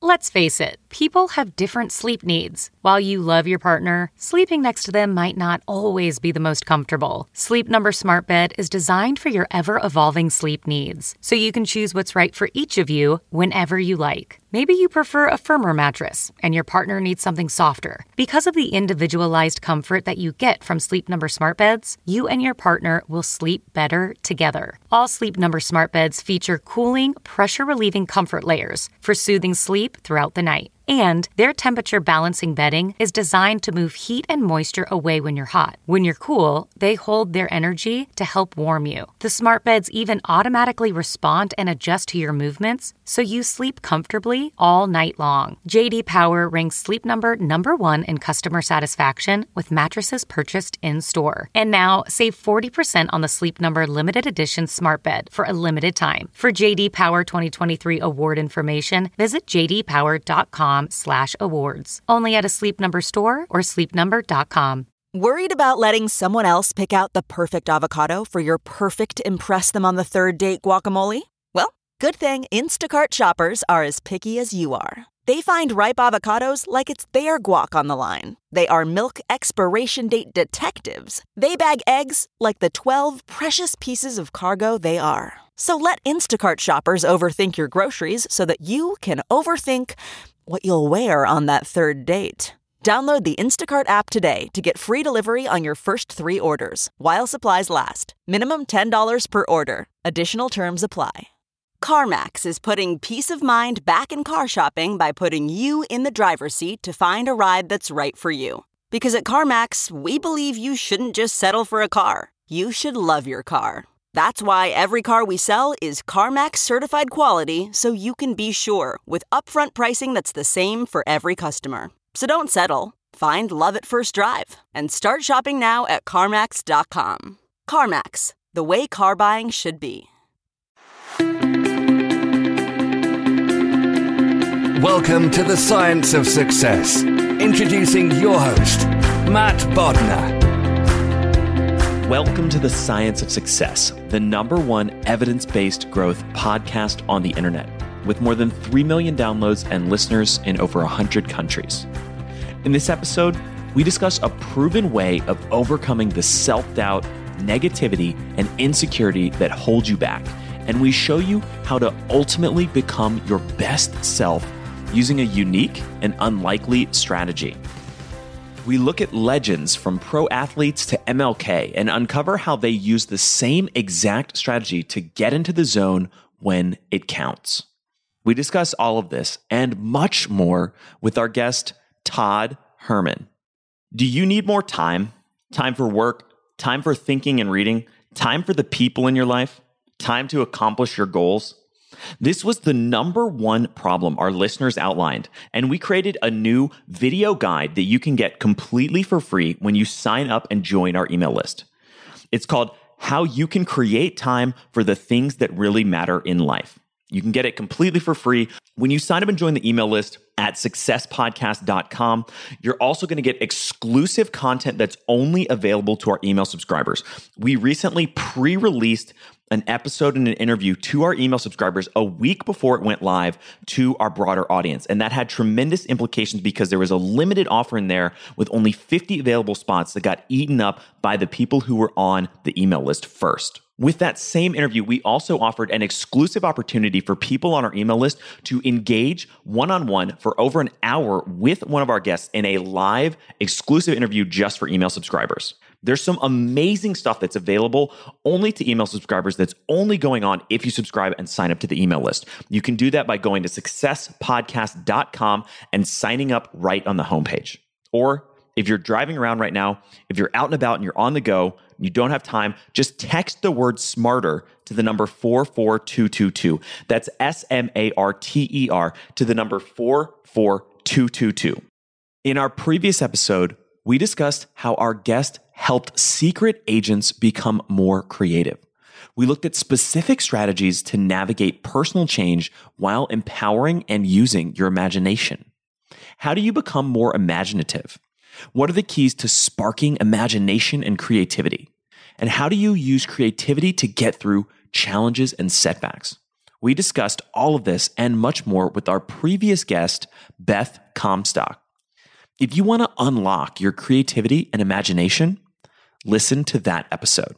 Let's face it, people have different sleep needs. While you love your partner, sleeping next to them might not always be the most comfortable. Sleep Number Smart Bed is designed for your ever-evolving sleep needs, so you can choose what's right for each of you whenever you like. Maybe you prefer a firmer mattress, and your partner needs something softer. Because of the individualized comfort that you get from Sleep Number Smart Beds, you and your partner will sleep better together. All Sleep Number Smart Beds feature cooling, pressure-relieving comfort layers for soothing sleep throughout the night. And their temperature balancing bedding is designed to move heat and moisture away when you're hot. When you're cool, they hold their energy to help warm you. The smart beds even automatically respond and adjust to your movements, so you sleep comfortably all night long. J.D. Power ranks Sleep Number #1 in customer satisfaction with mattresses purchased in-store. And now, save 40% on the Sleep Number limited edition smart bed for a limited time. For J.D. Power 2023 award information, visit jdpower.com/awards. Only at a Sleep Number store or sleepnumber.com. Worried about letting someone else pick out the perfect avocado for your perfect impress them on the third date guacamole? Well, good thing Instacart shoppers are as picky as you are. They find ripe avocados like it's their guac on the line. They are milk expiration date detectives. They bag eggs like the 12 precious pieces of cargo they are. So let Instacart shoppers overthink your groceries so that you can overthink what you'll wear on that third date. Download the Instacart app today to get free delivery on your first 3 orders, while supplies last. Minimum $10 per order. Additional terms apply. CarMax is putting peace of mind back in car shopping by putting you in the driver's seat to find a ride that's right for you. Because at CarMax, we believe you shouldn't just settle for a car. You should love your car. That's why every car we sell is CarMax certified quality, so you can be sure with upfront pricing that's the same for every customer. So don't settle. Find love at first drive and start shopping now at CarMax.com. CarMax, the way car buying should be. Welcome to the Science of Success. Introducing your host, Matt Bodnar. Welcome to the Science of Success, the #1 evidence-based growth podcast on the internet, with more than 3 million downloads and listeners in over 100 countries. In this episode, we discuss a proven way of overcoming the self-doubt, negativity, and insecurity that hold you back, and we show you how to ultimately become your best self using a unique and unlikely strategy. We look at legends from pro athletes to MLK and uncover how they use the same exact strategy to get into the zone when it counts. We discuss all of this and much more with our guest, Todd Herman. Do you need more time? Time for work, time for thinking and reading, time for the people in your life, time to accomplish your goals? This was the #1 problem our listeners outlined, and we created a new video guide that you can get completely for free when you sign up and join our email list. It's called How You Can Create Time for the Things That Really Matter in Life. You can get it completely for free when you sign up and join the email list at successpodcast.com. You're also going to get exclusive content that's only available to our email subscribers. We recently pre-released an episode and an interview to our email subscribers a week before it went live to our broader audience. And that had tremendous implications because there was a limited offer in there with only 50 available spots that got eaten up by the people who were on the email list first. With that same interview, we also offered an exclusive opportunity for people on our email list to engage one-on-one for over an hour with one of our guests in a live exclusive interview just for email subscribers. There's some amazing stuff that's available only to email subscribers that's only going on if you subscribe and sign up to the email list. You can do that by going to successpodcast.com and signing up right on the homepage. Or if you're driving around right now, if you're out and about and you're on the go, and you don't have time, just text the word SMARTER to the number 44222. That's SMARTER to the number 44222. In our previous episode, we discussed how our guest helped secret agents become more creative. We looked at specific strategies to navigate personal change while empowering and using your imagination. How do you become more imaginative? What are the keys to sparking imagination and creativity? And how do you use creativity to get through challenges and setbacks? We discussed all of this and much more with our previous guest, Beth Comstock. If you want to unlock your creativity and imagination, listen to that episode.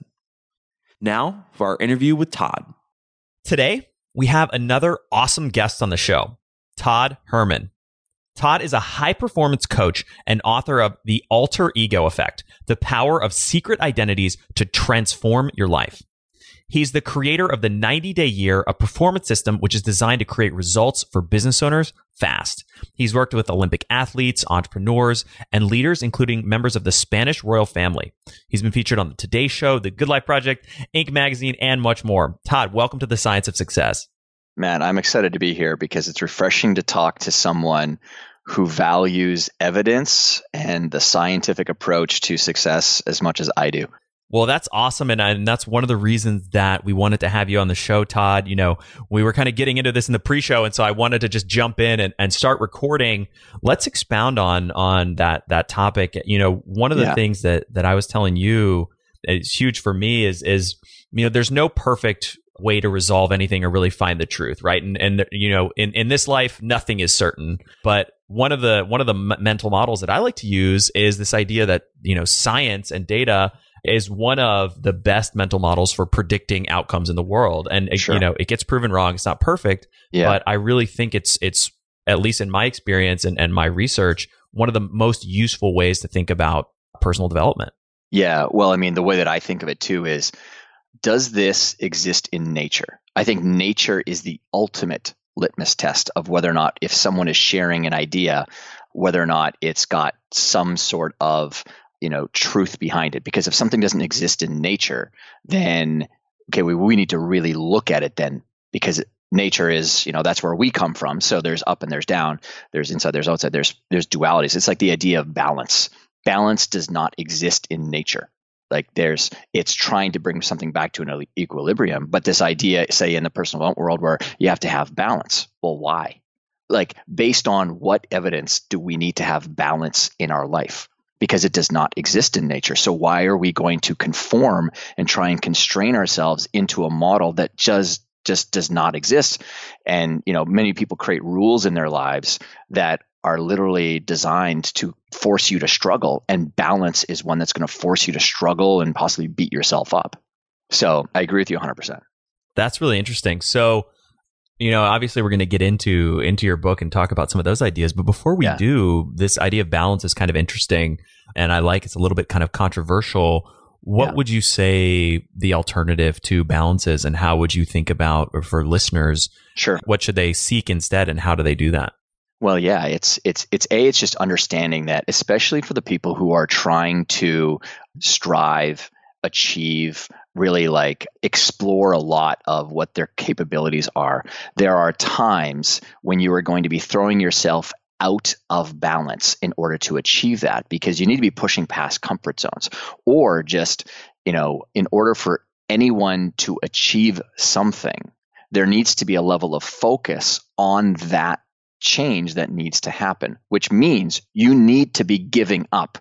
Now for our interview with Todd. Today, we have another awesome guest on the show, Todd Herman. Todd is a high-performance coach and author of The Alter Ego Effect, The Power of Secret Identities to Transform Your Life. He's the creator of the 90-Day Year, a performance system which is designed to create results for business owners fast. He's worked with Olympic athletes, entrepreneurs, and leaders, including members of the Spanish royal family. He's been featured on the Today Show, The Good Life Project, Inc. magazine, and much more. Todd, welcome to the Science of Success. Man, I'm excited to be here because it's refreshing to talk to someone who values evidence and the scientific approach to success as much as I do. Well, that's awesome. And that's one of the reasons that we wanted to have you on the show, Todd. You know, we were kind of getting into this in the pre-show. And so I wanted to just jump in and start recording. Let's expound on that topic. You know, one of the things that I was telling you is huge for me is, you know, there's no perfect way to resolve anything or really find the truth, right? And you know, in this life, nothing is certain. But one of the mental models that I like to use is this idea that, you know, science and data is one of the best mental models for predicting outcomes in the world. And you know, it gets proven wrong. It's not perfect, but I really think it's at least in my experience and my research, one of the most useful ways to think about personal development. Yeah. Well, I mean, the way that I think of it too is, does this exist in nature? I think nature is the ultimate litmus test of whether or not, if someone is sharing an idea, whether or not it's got some sort of, you know, truth behind it. Because if something doesn't exist in nature, then okay, we need to really look at it then, because nature is, you know, that's where we come from. So there's up and there's down, there's inside, there's outside, there's dualities. It's like the idea of balance. Balance does not exist in nature. Like it's trying to bring something back to an equilibrium. But this idea, say in the personal development world, where you have to have balance. Well, why? Like, based on what evidence do we need to have balance in our life? Because it does not exist in nature. So why are we going to conform and try and constrain ourselves into a model that just does not exist? And, you know, many people create rules in their lives that are literally designed to force you to struggle. And balance is one that's going to force you to struggle and possibly beat yourself up. So I agree with you 100%. That's really interesting. So, you know, obviously we're going to get into your book and talk about some of those ideas. But before we do, this idea of balance is kind of interesting. And I like it's a little bit kind of controversial. What would you say the alternative to balance is, and how would you think about, or for listeners, what should they seek instead, and how do they do that? Well, yeah, it's just understanding that, especially for the people who are trying to strive, achieve, really like explore a lot of what their capabilities are. There are times when you are going to be throwing yourself out of balance in order to achieve that, because you need to be pushing past comfort zones, or just, you know, in order for anyone to achieve something, there needs to be a level of focus on that change that needs to happen, which means you need to be giving up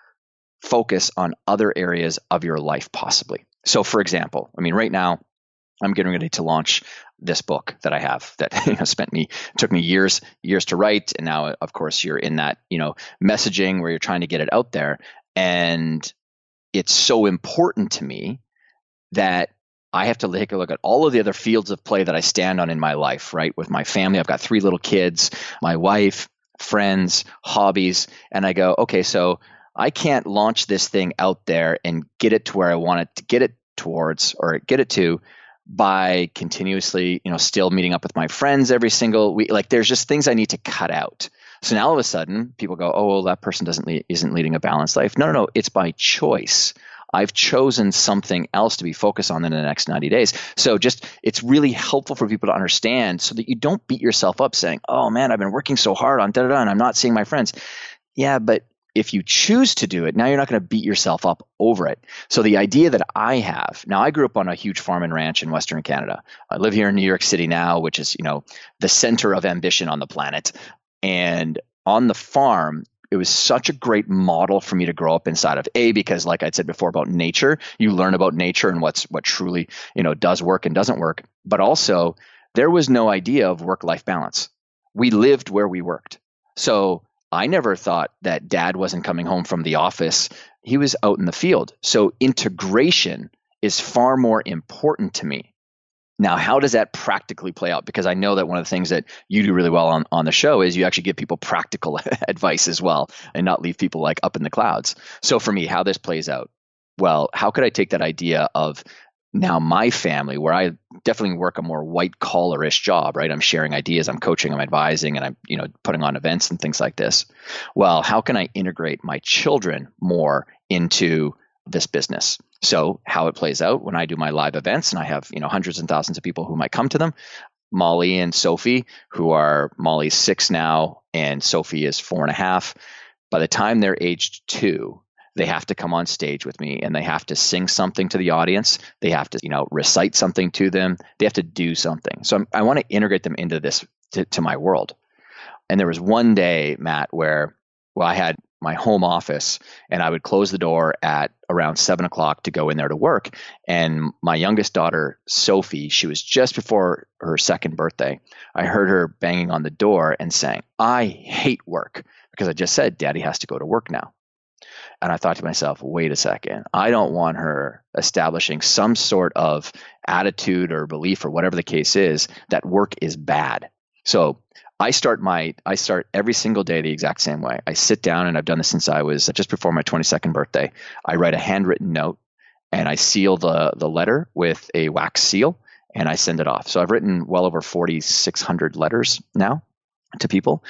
focus on other areas of your life, possibly. So, for example, I mean, right now I'm getting ready to launch this book that I have that took me years to write, and now, of course, you're in that, you know, messaging where you're trying to get it out there, and it's so important to me that I have to take a look at all of the other fields of play that I stand on in my life, right? With my family, I've got 3 little kids, my wife, friends, hobbies, and I go, okay, so I can't launch this thing out there and get it to where I want it to get it towards, or get it to, by continuously, you know, still meeting up with my friends every single week. Like, there's just things I need to cut out. So now all of a sudden people go, oh, well, that person isn't leading a balanced life. No, it's by choice. I've chosen something else to be focused on in the next 90 days. So it's really helpful for people to understand, so that you don't beat yourself up saying, oh man, I've been working so hard on da-da-da and I'm not seeing my friends. Yeah, but if you choose to do it, now you're not going to beat yourself up over it. So the idea that I have, now I grew up on a huge farm and ranch in Western Canada. I live here in New York City now, which is, you know, the center of ambition on the planet. And on the farm, it was such a great model for me to grow up inside of, because like I said before about nature, you learn about nature and what truly, you know, does work and doesn't work. But also there was no idea of work-life balance. We lived where we worked. So I never thought that dad wasn't coming home from the office. He was out in the field. So integration is far more important to me. Now, how does that practically play out? Because I know that one of the things that you do really well on the show is you actually give people practical advice as well and not leave people like up in the clouds. So for me, how this plays out, well, how could I take that idea of now my family, where I definitely work a more white collar-ish job, right? I'm sharing ideas, I'm coaching, I'm advising, and I'm, putting on events and things like this. Well, how can I integrate my children more into this business? So how it plays out when I do my live events, and I have, hundreds and thousands of people who might come to them. Molly and Sophie, Molly's 6 now, and Sophie is 4.5. By the time they're aged 2, they have to come on stage with me and they have to sing something to the audience. They have to, recite something to them. They have to do something. So I want to integrate them into this, to my world. And there was one day, Matt, where I had my home office and I would close the door at around 7 o'clock to go in there to work. And my youngest daughter, Sophie, she was just before her 2nd birthday. I heard her banging on the door and saying, "I hate work," because I just said, Daddy has to go to work now. And I thought to myself, wait a second, I don't want her establishing some sort of attitude or belief or whatever the case is that work is bad. So I start every single day the exact same way. I sit down, and I've done this since I was just before my 22nd birthday. I write a handwritten note and I seal the letter with a wax seal and I send it off. So I've written well over 4,600 letters now to people.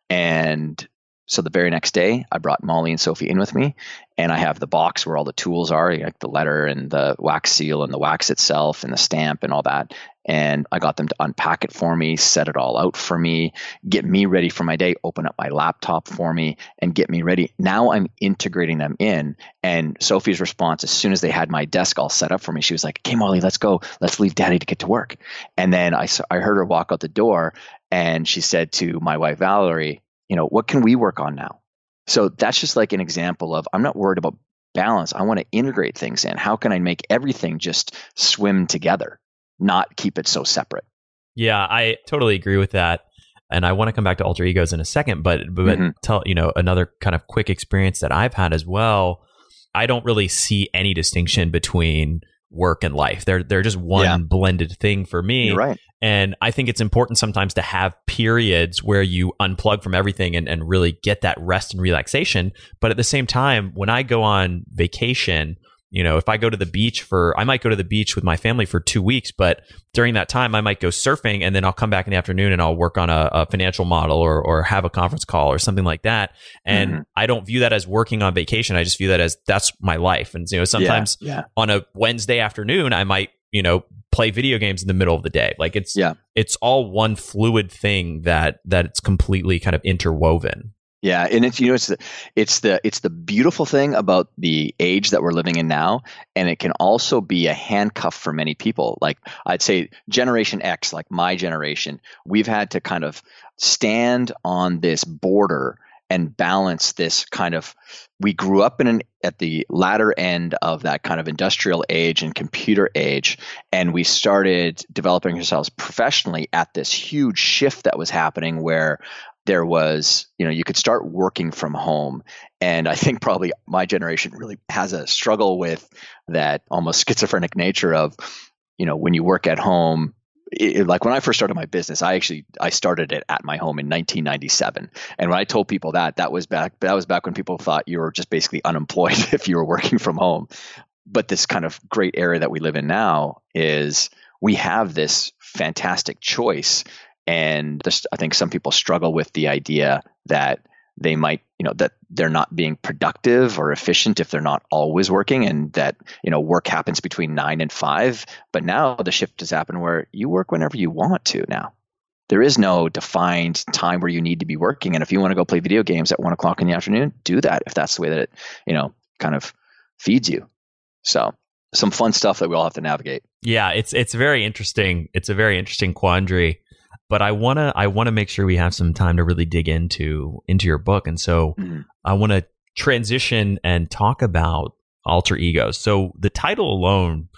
And so the very next day, I brought Molly and Sophie in with me, and I have the box where all the tools are, like the letter and the wax seal and the wax itself and the stamp and all that. And I got them to unpack it for me, set it all out for me, get me ready for my day, open up my laptop for me and get me ready. Now I'm integrating them in. And Sophie's response, as soon as they had my desk all set up for me, she was like, "Okay, Molly, let's go. Let's leave Daddy to get to work." And then I heard her walk out the door and she said to my wife, Valerie, "What can we work on now?" So that's just like an example of, I'm not worried about balance. I want to integrate things in. How can I make everything just swim together, not keep it so separate? Yeah, I totally agree with that. And I want to come back to alter egos in a second, but tell, another kind of quick experience that I've had as well. I don't really see any distinction between work and life. They're just one blended thing for me. You're right. And I think it's important sometimes to have periods where you unplug from everything and really get that rest and relaxation. But at the same time, when I go on vacation, if I go to the beach I might go to the beach with my family for 2 weeks, but during that time I might go surfing and then I'll come back in the afternoon and I'll work on a financial model or have a conference call or something like that. And I don't view that as working on vacation. I just view that as that's my life. And sometimes on a Wednesday afternoon, I might, play video games in the middle of the day. Like it's all one fluid thing that it's completely kind of interwoven. Yeah, and it's the beautiful thing about the age that we're living in now, and it can also be a handcuff for many people. Like I'd say Generation X, like my generation, we've had to kind of stand on this border and balance this kind of, we grew up at the latter end of that kind of industrial age and computer age, and we started developing ourselves professionally at this huge shift that was happening where there was, you could start working from home. And I think probably my generation really has a struggle with that almost schizophrenic nature of, when you work at home. Like when I first started my business, I started it at my home in 1997. And when I told people that was back when people thought you were just basically unemployed if you were working from home. But this kind of great area that we live in now is we have this fantastic choice. And I think some people struggle with the idea that they might, that they're not being productive or efficient if they're not always working, and that, work happens between 9 and 5. But now the shift has happened where you work whenever you want to now. There is no defined time where you need to be working. And if you want to go play video games at 1 o'clock in the afternoon, do that if that's the way that it, kind of feeds you. So some fun stuff that we all have to navigate. Yeah, it's very interesting. It's a very interesting quandary. But I wanna make sure we have some time to really dig into your book, and so I want to transition and talk about alter egos. So the title alone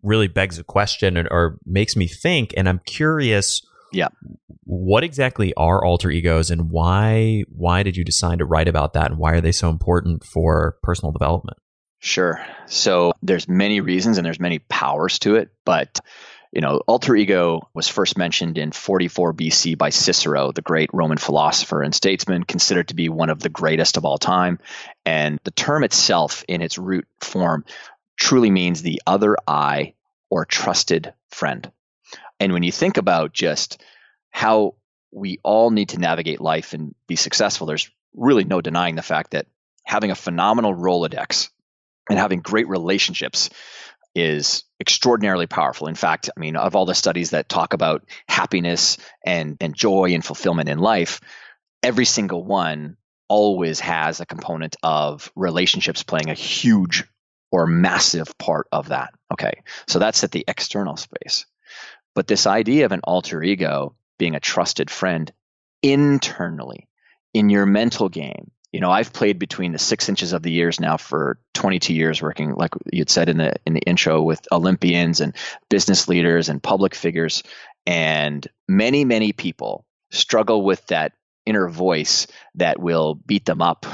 really begs a question or makes me think, and I'm curious. Yeah. What exactly are alter egos, and why did you decide to write about that, and why are they so important for personal development? Sure. So there's many reasons and there's many powers to it, but alter ego was first mentioned in 44 BC by Cicero, the great Roman philosopher and statesman, considered to be one of the greatest of all time. And the term itself, in its root form, truly means the other I or trusted friend. And when you think about just how we all need to navigate life and be successful, there's really no denying the fact that having a phenomenal Rolodex and having great relationships is extraordinarily powerful. In fact, of all the studies that talk about happiness and joy and fulfillment in life, every single one always has a component of relationships playing a huge or massive part of that. Okay, so that's at the external space. But this idea of an alter ego being a trusted friend internally in your mental game, I've played between the 6 inches of the ears now for 22 years, working, like you'd said in the intro, with Olympians and business leaders and public figures. And many, many people struggle with that inner voice that will beat them up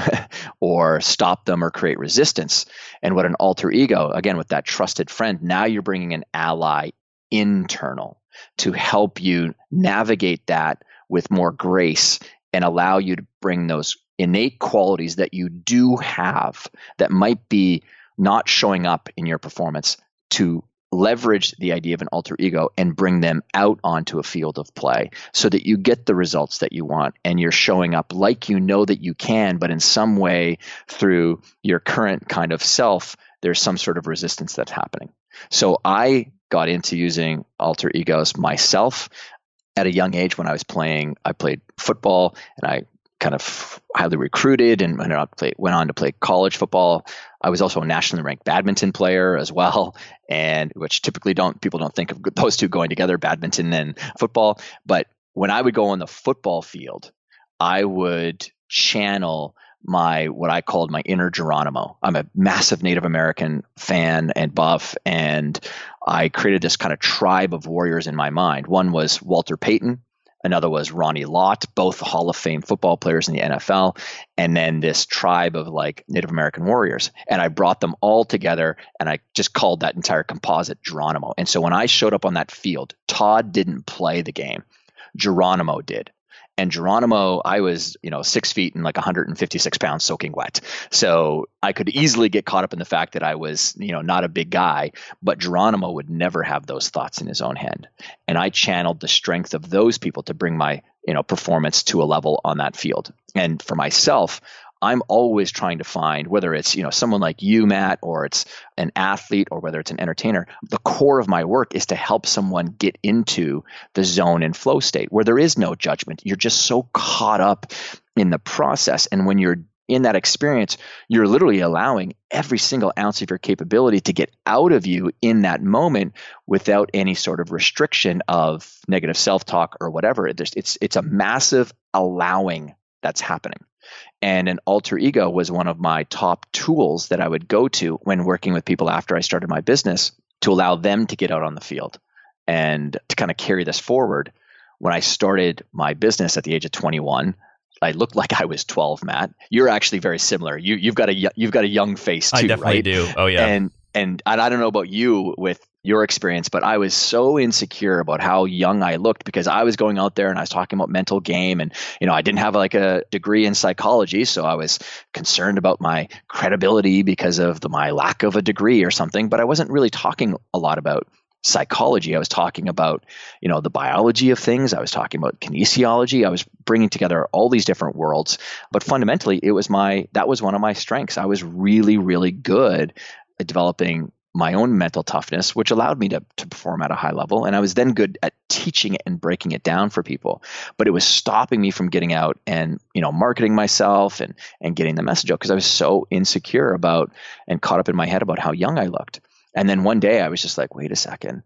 or stop them or create resistance. And what an alter ego, again, with that trusted friend, now you're bringing an ally internal to help you navigate that with more grace and allow you to bring those innate qualities that you do have that might be not showing up in your performance, to leverage the idea of an alter ego and bring them out onto a field of play so that you get the results that you want and you're showing up like you know that you can, but in some way through your current kind of self, there's some sort of resistance that's happening. So I got into using alter egos myself at a young age. When I played football, and I kind of highly recruited and went on to play college football. I was also a nationally ranked badminton player as well, and which typically people don't think of those two going together, badminton and football. But when I would go on the football field, I would channel what I called my inner Geronimo. I'm a massive Native American fan and buff, and I created this kind of tribe of warriors in my mind. One was Walter Payton. Another was Ronnie Lott, both Hall of Fame football players in the NFL, and then this tribe of like Native American warriors. And I brought them all together, and I just called that entire composite Geronimo. And so when I showed up on that field, Todd didn't play the game. Geronimo did. And Geronimo, I was, 6 feet and like 156 pounds soaking wet. So I could easily get caught up in the fact that I was, not a big guy, but Geronimo would never have those thoughts in his own head. And I channeled the strength of those people to bring my, performance to a level on that field. And for myself, I'm always trying to find, whether it's, someone like you, Matt, or it's an athlete, or whether it's an entertainer, the core of my work is to help someone get into the zone and flow state where there is no judgment. You're just so caught up in the process. And when you're in that experience, you're literally allowing every single ounce of your capability to get out of you in that moment without any sort of restriction of negative self-talk or whatever. It's a massive allowing that's happening. And an alter ego was one of my top tools that I would go to when working with people after I started my business to allow them to get out on the field and to kind of carry this forward. When I started my business at the age of 21, I looked like I was 12, Matt. You're actually very similar. You've got a young face too, I definitely right? do. Oh yeah. And I don't know about you with your experience, but I was so insecure about how young I looked because I was going out there and I was talking about mental game, and I didn't have like a degree in psychology, so I was concerned about my credibility because of my lack of a degree or something. But I wasn't really talking a lot about psychology. I was talking about, the biology of things. I was talking about kinesiology. I was bringing together all these different worlds. But fundamentally, that was one of my strengths. I was really, really good at developing my own mental toughness, which allowed me to perform at a high level. And I was then good at teaching it and breaking it down for people. But it was stopping me from getting out and, marketing myself and getting the message out because I was so insecure about and caught up in my head about how young I looked. And then one day I was just like, wait a second,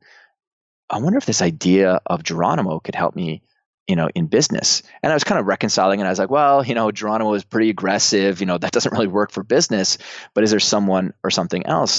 I wonder if this idea of Geronimo could help me, in business. And I was kind of reconciling, and I was like, well, Geronimo is pretty aggressive, that doesn't really work for business, but is there someone or something else?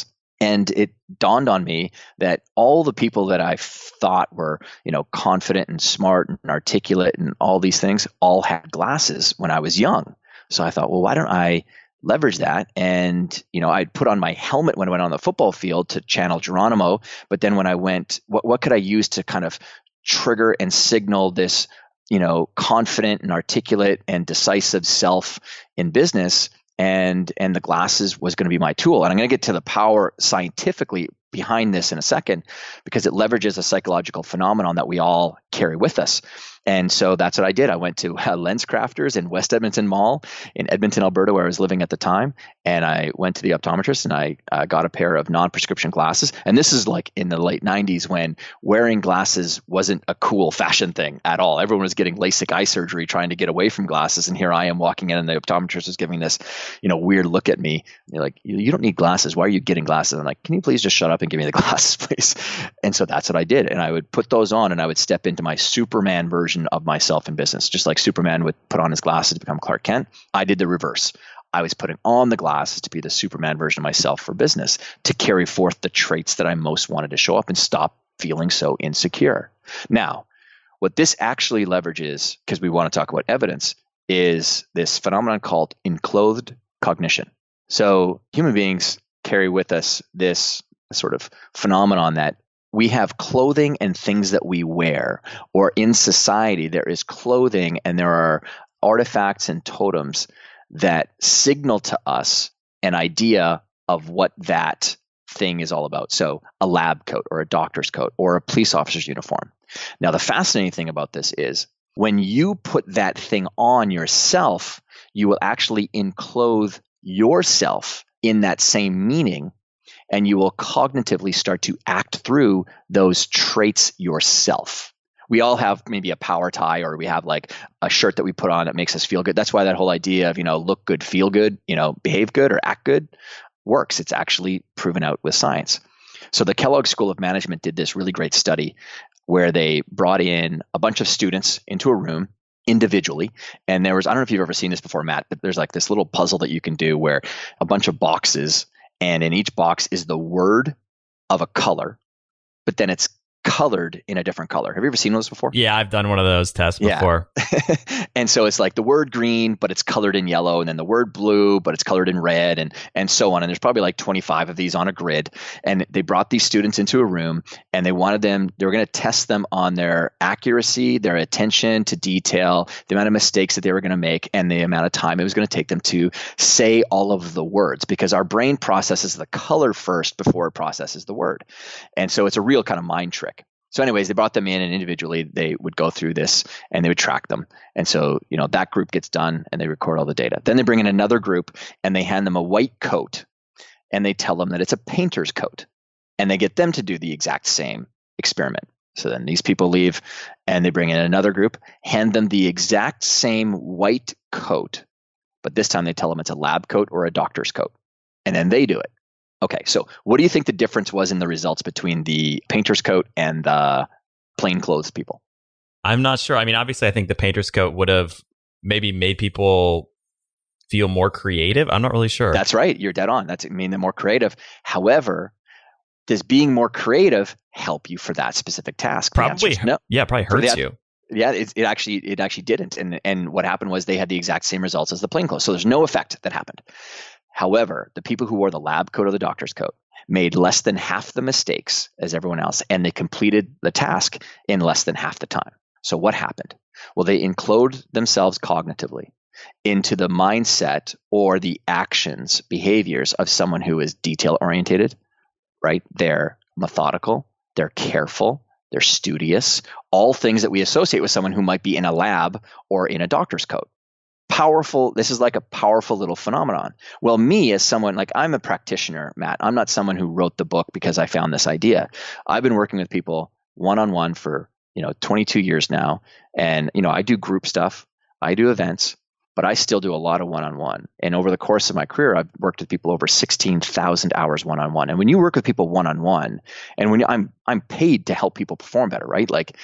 And it dawned on me that all the people that I thought were, confident and smart and articulate and all these things all had glasses when I was young. So I thought, well, why don't I leverage that? And, I'd put on my helmet when I went on the football field to channel Geronimo. But then when I went, what could I use to kind of trigger and signal this, confident and articulate and decisive self in business? And the glasses was going to be my tool. And I'm going to get to the power scientifically behind this in a second, because it leverages a psychological phenomenon that we all carry with us. And so that's what I did. I went to LensCrafters in West Edmonton Mall in Edmonton, Alberta, where I was living at the time. And I went to the optometrist and I got a pair of non-prescription glasses. And this is like in the late 90s when wearing glasses wasn't a cool fashion thing at all. Everyone was getting LASIK eye surgery trying to get away from glasses. And here I am walking in and the optometrist is giving this, weird look at me. They're like, you don't need glasses. Why are you getting glasses? I'm like, can you please just shut up and give me the glasses, please? And so that's what I did. And I would put those on and I would step into my Superman version of myself in business. Just like Superman would put on his glasses to become Clark Kent, I did the reverse. I was putting on the glasses to be the Superman version of myself for business, to carry forth the traits that I most wanted to show up and stop feeling so insecure. Now, what this actually leverages, because we want to talk about evidence, is this phenomenon called enclothed cognition. So human beings carry with us this sort of phenomenon that we have clothing and things that we wear, or in society, there is clothing and there are artifacts and totems that signal to us an idea of what that thing is all about. So a lab coat or a doctor's coat or a police officer's uniform. Now, the fascinating thing about this is when you put that thing on yourself, you will actually enclothe yourself in that same meaning. And you will cognitively start to act through those traits yourself. We all have maybe a power tie, or we have like a shirt that we put on that makes us feel good. That's why that whole idea of, look good, feel good, behave good or act good works. It's actually proven out with science. So the Kellogg School of Management did this really great study where they brought in a bunch of students into a room individually. And there was, I don't know if you've ever seen this before, Matt, but there's like this little puzzle that you can do where a bunch of boxes, and in each box is the word of a color, but then it's colored in a different color. Have you ever seen those before? Yeah, I've done one of those tests before. And so it's like the word green, but it's colored in yellow, and then the word blue, but it's colored in red, and so on. And there's probably like 25 of these on a grid. And they brought these students into a room, and they were going to test them on their accuracy, their attention to detail, the amount of mistakes that they were going to make, and the amount of time it was going to take them to say all of the words, because our brain processes the color first before it processes the word. And so it's a real kind of mind trick. So anyways, they brought them in, and individually they would go through this and they would track them. And so, that group gets done and they record all the data. Then they bring in another group and they hand them a white coat and they tell them that it's a painter's coat, and they get them to do the exact same experiment. So then these people leave and they bring in another group, hand them the exact same white coat, but this time they tell them it's a lab coat or a doctor's coat, and then they do it. Okay, so what do you think the difference was in the results between the painter's coat and the plainclothes people? I'm not sure. I mean, obviously, I think the painter's coat would have maybe made people feel more creative. I'm not really sure. That's right. You're dead on. They're more creative. However, does being more creative help you for that specific task? Probably. No. Yeah, probably hurts you. Yeah, it actually didn't. And what happened was they had the exact same results as the plainclothes. So there's no effect that happened. However, the people who wore the lab coat or the doctor's coat made less than half the mistakes as everyone else, and they completed the task in less than half the time. So what happened? Well, they enclosed themselves cognitively into the mindset or the actions, behaviors of someone who is detail-oriented, right? They're methodical, they're careful, they're studious, all things that we associate with someone who might be in a lab or in a doctor's coat. Powerful. This is like a powerful little phenomenon. Well, me as someone, like I'm a practitioner, Matt. I'm not someone who wrote the book because I found this idea. I've been working with people one-on-one for 22 years now, and I do group stuff, I do events, but I still do a lot of one-on-one. And over the course of my career, I've worked with people over 16,000 hours one-on-one. And when you work with people one-on-one, and when I'm paid to help people perform better, right? Like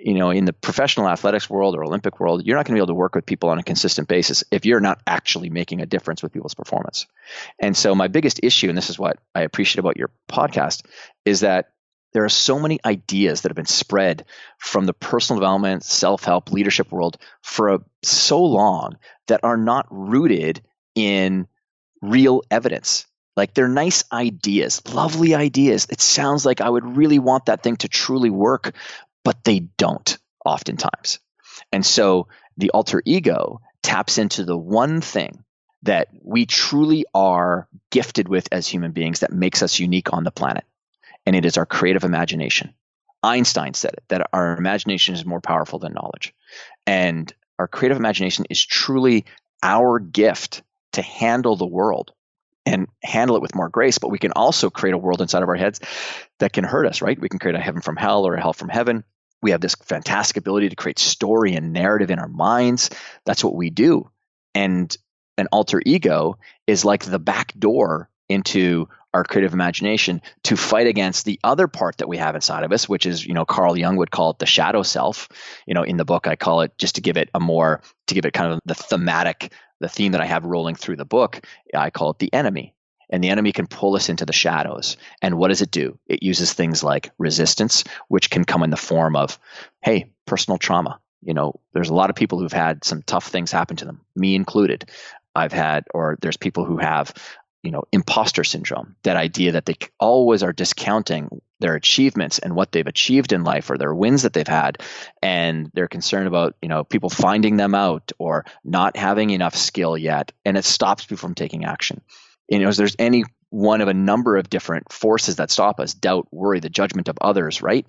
in the professional athletics world or Olympic world, you're not going to be able to work with people on a consistent basis if you're not actually making a difference with people's performance. And so my biggest issue, and this is what I appreciate about your podcast, is that there are so many ideas that have been spread from the personal development, self-help, leadership world for so long that are not rooted in real evidence. Like, they're nice ideas, lovely ideas. It sounds like I would really want that thing to truly work, but they don't oftentimes. And so the alter ego taps into the one thing that we truly are gifted with as human beings that makes us unique on the planet. And it is our creative imagination. Einstein said it, that our imagination is more powerful than knowledge. And our creative imagination is truly our gift to handle the world and handle it with more grace. But we can also create a world inside of our heads that can hurt us, right? We can create a heaven from hell or a hell from heaven. We have this fantastic ability to create story and narrative in our minds. That's what we do. And an alter ego is like the back door into our creative imagination to fight against the other part that we have inside of us, which is, Carl Jung would call it the shadow self. In the book, I call it, just to give it kind of the theme that I have rolling through the book, I call it the enemy. And the enemy can pull us into the shadows. And what does it do? It uses things like resistance, which can come in the form of, hey, personal trauma. There's a lot of people who've had some tough things happen to them, me included. There's people who have, imposter syndrome, that idea that they always are discounting their achievements and what they've achieved in life or their wins that they've had. And they're concerned about, people finding them out or not having enough skill yet. And it stops people from taking action. There's any one of a number of different forces that stop us: doubt, worry, the judgment of others, right?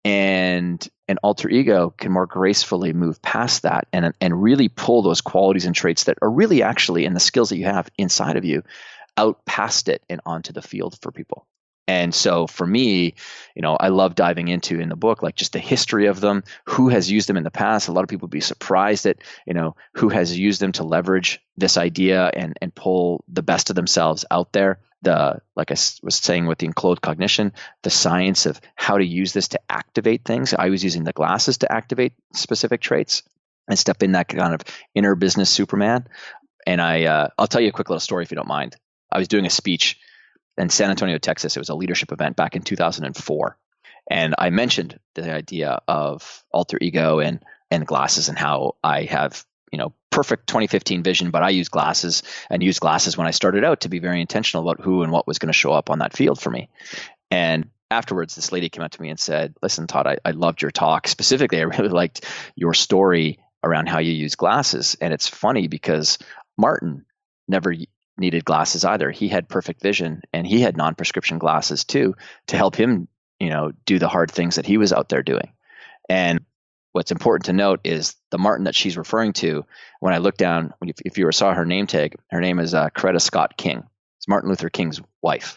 And an alter ego can more gracefully move past that and really pull those qualities and traits that are really actually in the skills that you have inside of you out past it and onto the field for people. And so for me, I love diving into in the book, like just the history of them, who has used them in the past. A lot of people would be surprised at, who has used them to leverage this idea and pull the best of themselves out there. Like I was saying with the enclosed cognition, the science of how to use this to activate things. I was using the glasses to activate specific traits and step in that kind of inner business Superman. And I'll tell you a quick little story if you don't mind. I was doing a speech in San Antonio, Texas. It was a leadership event back in 2004. And I mentioned the idea of alter ego and glasses and how I have, perfect 2015 vision, but I used glasses when I started out to be very intentional about who and what was going to show up on that field for me. And afterwards, this lady came up to me and said, "Listen, Todd, I loved your talk. Specifically, I really liked your story around how you use glasses." And it's funny because Martin never needed glasses either. He had perfect vision and he had non-prescription glasses too, to help him, do the hard things that he was out there doing. And what's important to note is the Martin that she's referring to, when I look down, if you saw her name tag, her name is Coretta Scott King. It's Martin Luther King's wife.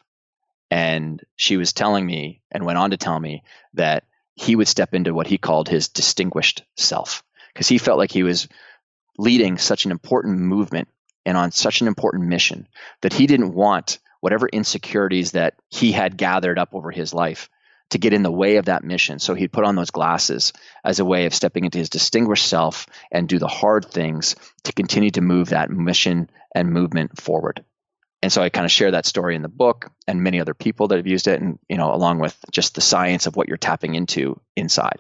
And she was telling me and went on to tell me that he would step into what he called his distinguished self, because he felt like he was leading such an important movement and on such an important mission that he didn't want whatever insecurities that he had gathered up over his life to get in the way of that mission. So he'd put on those glasses as a way of stepping into his distinguished self and do the hard things to continue to move that mission and movement forward. And so I kind of share that story in the book and many other people that have used it, and, along with just the science of what you're tapping into inside.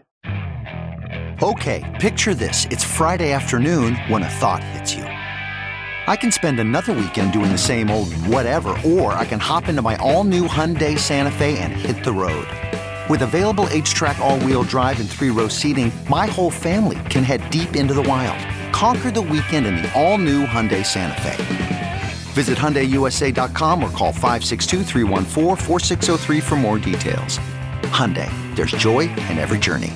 Okay, picture this. It's Friday afternoon when a thought hits you. I can spend another weekend doing the same old whatever, or I can hop into my all-new Hyundai Santa Fe and hit the road. With available H-Track all-wheel drive and 3-row seating, my whole family can head deep into the wild. Conquer the weekend in the all-new Hyundai Santa Fe. Visit HyundaiUSA.com or call 562-314-4603 for more details. Hyundai, there's joy in every journey.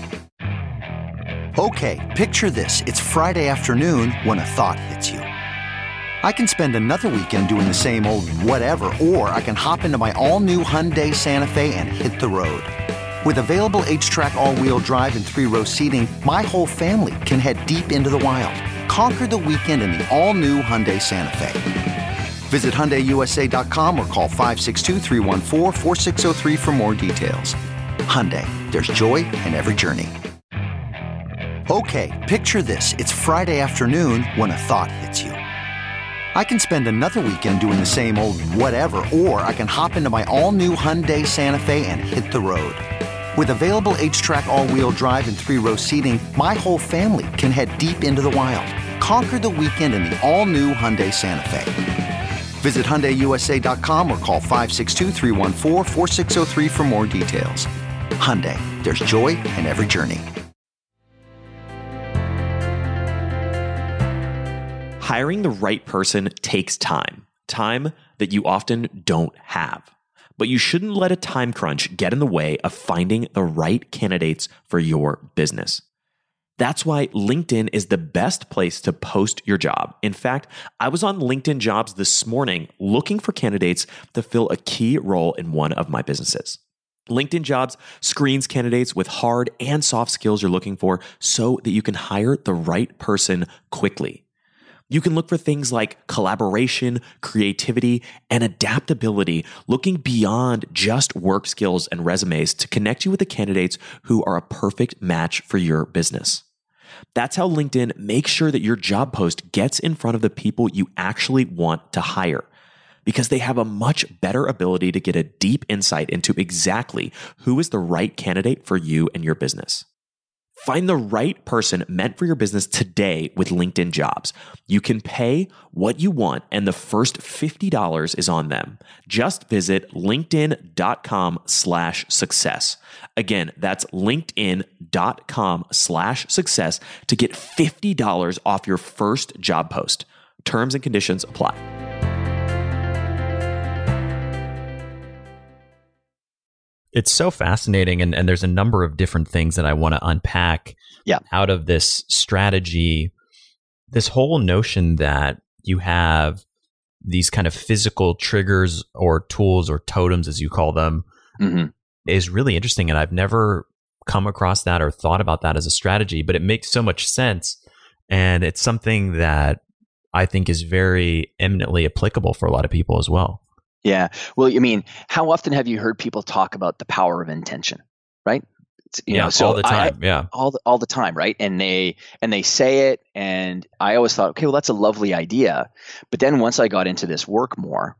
Okay, picture this. It's Friday afternoon when a thought hits you. I can spend another weekend doing the same old whatever, or I can hop into my all-new Hyundai Santa Fe and hit the road. With available H-Track all-wheel drive and 3-row seating, my whole family can head deep into the wild. Conquer the weekend in the all-new Hyundai Santa Fe. Visit HyundaiUSA.com or call 562-314-4603 for more details. Hyundai, there's joy in every journey. Okay, picture this. It's Friday afternoon when a thought hits you. I can spend another weekend doing the same old whatever, or I can hop into my all-new Hyundai Santa Fe and hit the road. With available H-Track all-wheel drive and 3-row seating, my whole family can head deep into the wild. Conquer the weekend in the all-new Hyundai Santa Fe. Visit HyundaiUSA.com or call 562-314-4603 for more details. Hyundai, there's joy in every journey. Hiring the right person takes time that you often don't have. But you shouldn't let a time crunch get in the way of finding the right candidates for your business. That's why LinkedIn is the best place to post your job. In fact, I was on LinkedIn Jobs this morning looking for candidates to fill a key role in one of my businesses. LinkedIn Jobs screens candidates with hard and soft skills you're looking for so that you can hire the right person quickly. You can look for things like collaboration, creativity, and adaptability, looking beyond just work skills and resumes to connect you with the candidates who are a perfect match for your business. That's how LinkedIn makes sure that your job post gets in front of the people you actually want to hire, because they have a much better ability to get a deep insight into exactly who is the right candidate for you and your business. Find the right person meant for your business today with LinkedIn Jobs. You can pay what you want, and the first $50 is on them. Just visit linkedin.com/success. Again, that's linkedin.com/success to get $50 off your first job post. Terms and conditions apply. It's so fascinating, and there's a number of different things that I want to unpack out of this strategy. This whole notion that you have these kind of physical triggers or tools or totems, as you call them, is really interesting. And I've never come across that or thought about that as a strategy, but it makes so much sense. And it's something that I think is very eminently applicable for a lot of people as well. Yeah. Well, I mean, how often have you heard people talk about the power of intention, right? So all the time. All the time, right? And they say it, and I always thought, okay, well, that's a lovely idea. But then once I got into this work more,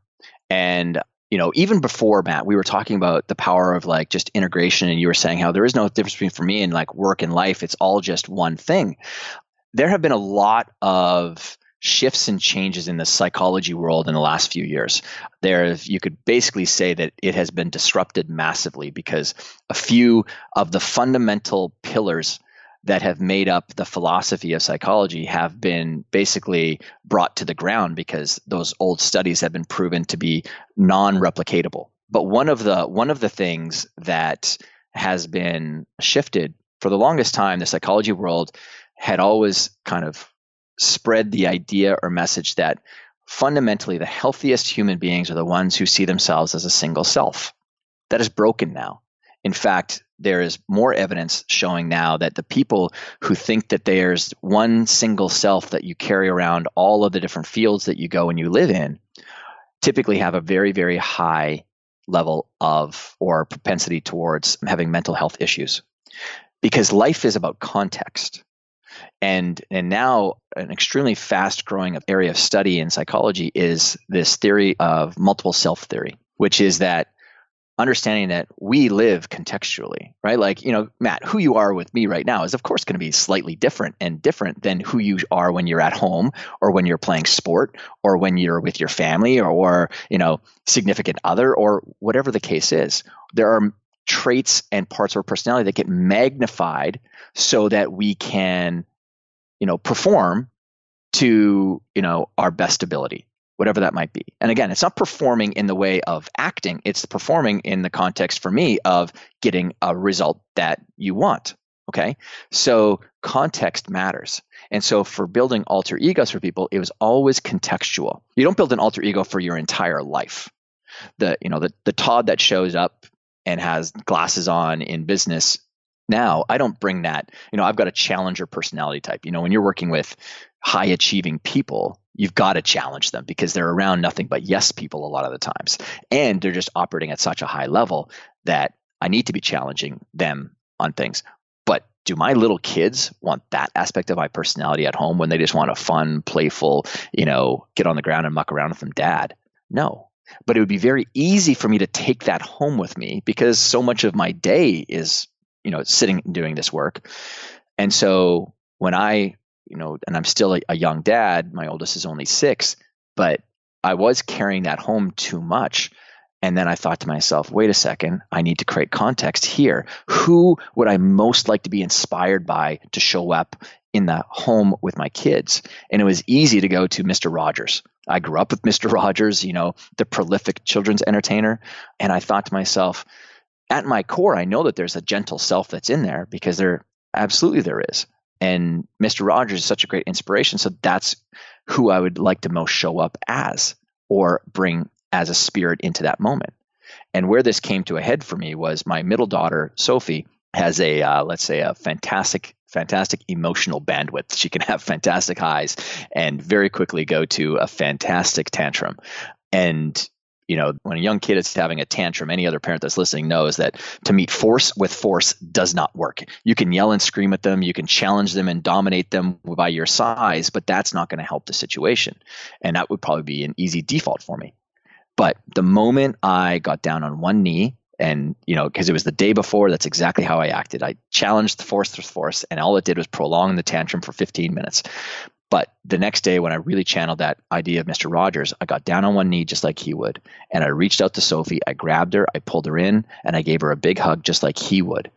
and even before, Matt, we were talking about the power of like just integration, and you were saying how there is no difference between for me and like work and life. It's all just one thing. There have been a lot of shifts and changes in the psychology world in the last few years. You could basically say that it has been disrupted massively because a few of the fundamental pillars that have made up the philosophy of psychology have been basically brought to the ground because those old studies have been proven to be non-replicatable. But one of the things that has been shifted for the longest time, the psychology world had always kind of spread the idea or message that fundamentally the healthiest human beings are the ones who see themselves as a single self. That is broken now. In fact, there is more evidence showing now that the people who think that there's one single self that you carry around all of the different fields that you go and you live in typically have a very, very high level of or propensity towards having mental health issues, because life is about context. And now an extremely fast growing area of study in psychology is this theory of multiple self theory, which is that understanding that we live contextually, right? Like, Matt, who you are with me right now is of course going to be slightly different than who you are when you're at home or when you're playing sport or when you're with your family or significant other or whatever the case is. There are traits and parts of our personality that get magnified so that we can, perform to, our best ability, whatever that might be. And again, it's not performing in the way of acting. It's performing in the context for me of getting a result that you want. Okay. So context matters. And so for building alter egos for people, it was always contextual. You don't build an alter ego for your entire life. The Todd that shows up and has glasses on in business now, I don't bring that. I've got a challenger personality type. When you're working with high achieving people, you've got to challenge them because they're around nothing but yes people a lot of the times. And they're just operating at such a high level that I need to be challenging them on things. But do my little kids want that aspect of my personality at home when they just want a fun, playful, get on the ground and muck around with them dad? No. But it would be very easy for me to take that home with me because so much of my day is, sitting and doing this work. And so when and I'm still a young dad, my oldest is only 6, but I was carrying that home too much. And then I thought to myself, wait a second, I need to create context here. Who would I most like to be inspired by to show up in the home with my kids? And it was easy to go to Mr. Rogers. I grew up with Mr. Rogers, the prolific children's entertainer. And I thought to myself, at my core, I know that there's a gentle self that's in there because there is. And Mr. Rogers is such a great inspiration. So that's who I would like to most show up as or bring as a spirit into that moment. And where this came to a head for me was my middle daughter, Sophie, has a fantastic emotional bandwidth. She can have fantastic highs and very quickly go to a fantastic tantrum. And when a young kid is having a tantrum, any other parent that's listening knows that to meet force with force does not work. You can yell and scream at them, you can challenge them and dominate them by your size, but that's not going to help the situation. And that would probably be an easy default for me. But the moment I got down on one knee, and because it was the day before, that's exactly how I acted. I challenged the force with force, and all it did was prolong the tantrum for 15 minutes. But the next day, when I really channeled that idea of Mr. Rogers, I got down on one knee just like he would. And I reached out to Sophie, I grabbed her, I pulled her in, and I gave her a big hug just like he would.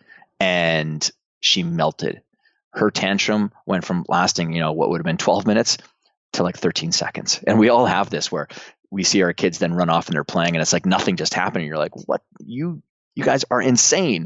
And she melted. Her tantrum went from lasting, what would have been 12 minutes to like 13 seconds. And we all have this where we see our kids then run off and they're playing and it's like nothing just happened. And you're like, what? You guys are insane.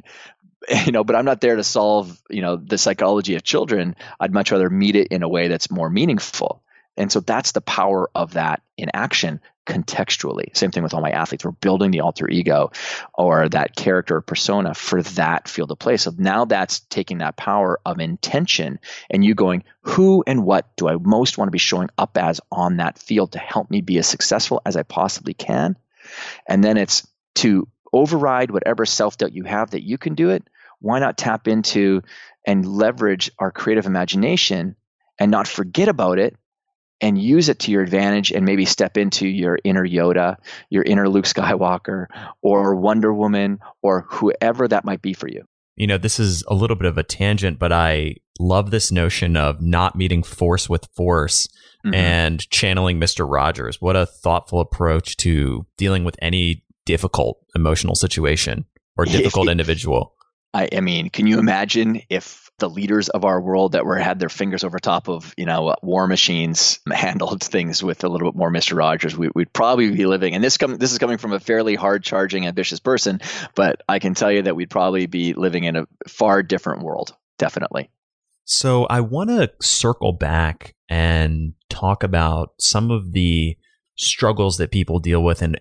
But I'm not there to solve, the psychology of children. I'd much rather meet it in a way that's more meaningful. And so that's the power of that in action contextually. Same thing with all my athletes. We're building the alter ego or that character or persona for that field of play. So now that's taking that power of intention and you going, who and what do I most want to be showing up as on that field to help me be as successful as I possibly can? And then it's to override whatever self-doubt you have that you can do it. Why not tap into and leverage our creative imagination and not forget about it and use it to your advantage and maybe step into your inner Yoda, your inner Luke Skywalker, or Wonder Woman, or whoever that might be for you. This is a little bit of a tangent, but I love this notion of not meeting force with force and channeling Mr. Rogers. What a thoughtful approach to dealing with any difficult emotional situation or difficult individual. I mean, can you imagine if the leaders of our world that had their fingers over top of, war machines handled things with a little bit more Mr. Rogers? We'd probably be living, and this is coming from a fairly hard-charging, ambitious person, but I can tell you that we'd probably be living in a far different world, definitely. So I want to circle back and talk about some of the struggles that people deal with and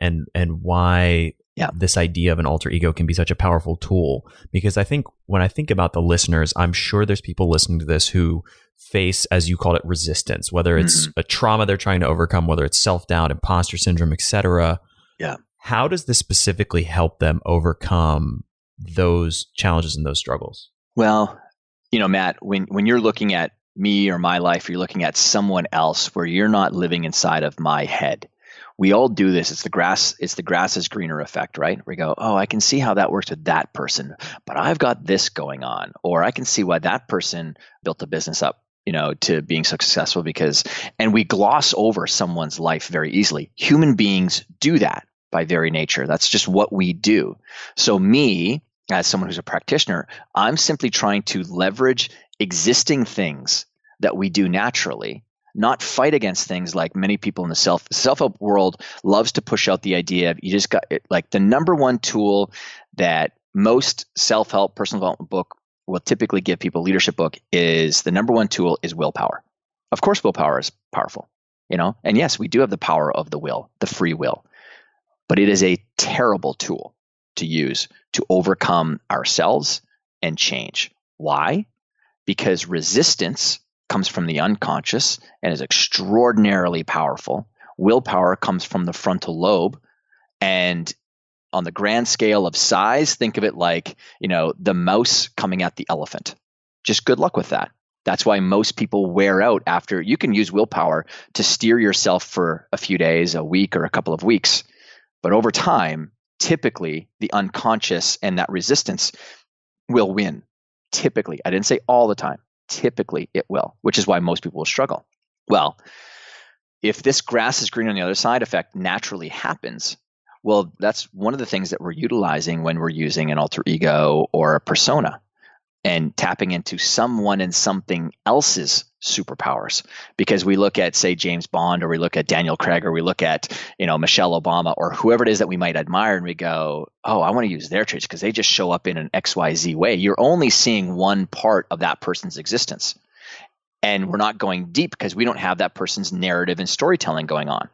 why this idea of an alter ego can be such a powerful tool. Because I think when I think about the listeners, I'm sure there's people listening to this who face, as you called it, resistance, whether it's a trauma they're trying to overcome, whether it's self-doubt, imposter syndrome, etc. Yeah. How does this specifically help them overcome those challenges and those struggles? Well, Matt, when you're looking at me or my life, you're looking at someone else where you're not living inside of my head. We all do this. It's the grass is greener effect, right? We go, oh, I can see how that works with that person, but I've got this going on. Or I can see why that person built a business up, to being successful and we gloss over someone's life very easily. Human beings do that by very nature. That's just what we do. So me, as someone who's a practitioner, I'm simply trying to leverage existing things that we do naturally, not fight against things like many people in the self-help world loves to push out the idea of you just got like the number one tool that most self-help personal development book will typically give people, leadership book, is the number one tool is willpower. Of course, willpower is powerful, and yes, we do have the power of the will, the free will, but it is a terrible tool to use to overcome ourselves and change. Why? Because resistance comes from the unconscious and is extraordinarily powerful. Willpower comes from the frontal lobe. And on the grand scale of size, think of it like, the mouse coming at the elephant. just good luck with that. That's why most people wear out after. You can use willpower to steer yourself for a few days, a week, or a couple of weeks. But over time, typically the unconscious and that resistance will win. Typically, I didn't say all the time. Typically it will, which is why most people will struggle. Well, if this grass is green on the other side effect naturally happens, well, that's one of the things that we're utilizing when we're using an alter ego or a persona and tapping into someone and something else's superpowers. Because we look at, say, James Bond, or we look at Daniel Craig, or we look at, Michelle Obama, or whoever it is that we might admire, and we go, oh, I want to use their traits because they just show up in an XYZ way. You're only seeing one part of that person's existence. And we're not going deep because we don't have that person's narrative and storytelling going on.